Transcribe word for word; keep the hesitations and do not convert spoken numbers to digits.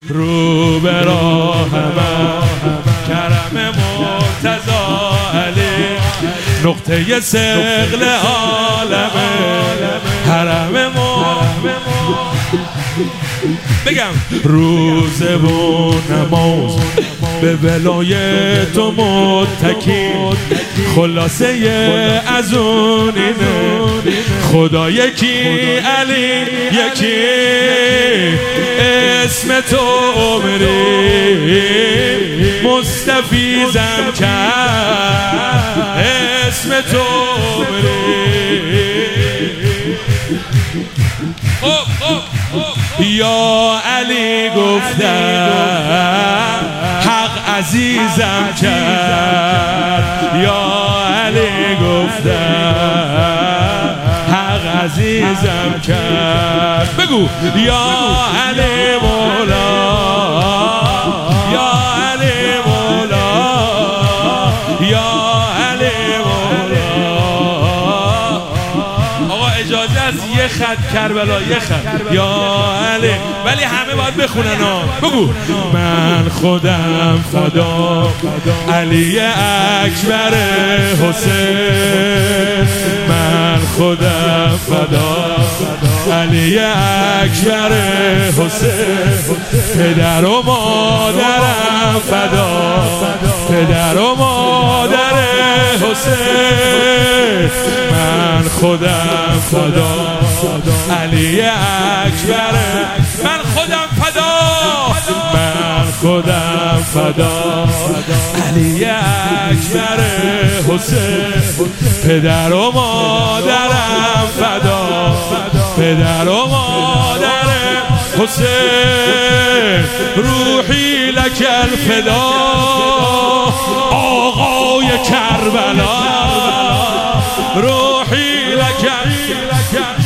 رو به راهم کرم مرتضی علی، نقطه ثقل عالم حرم ما. بگم روزه و نماز به ولایت و متکی، خلاصه از اون اینه خدا یکی علی یکی، اسم تو عمری مستفیزم کرد، اسم تو عمری. یا علی گفتم حق عزیزم کرد، یا علی گفتم حق عزیزم کرد. بگو یا علی مولا، یا علی مولا، یا علی مولا. آقا اجازه است یه خط کربلا، یه خط یا علی، ولی همه باید بخونن ها. بگو من خودم فدا علی اکبر حسین، من خودم فدا علی اکبر حسین، پدر و مادرم فدا پدر و مادر حسین، من خودم فدا علی اکبر، من خودم فدا، من خودم فدا علی اکبر حسین، پدر و مادرم فدا پدر و مادر حسین، روحی لک الفدا آقای کربلا، روحی لک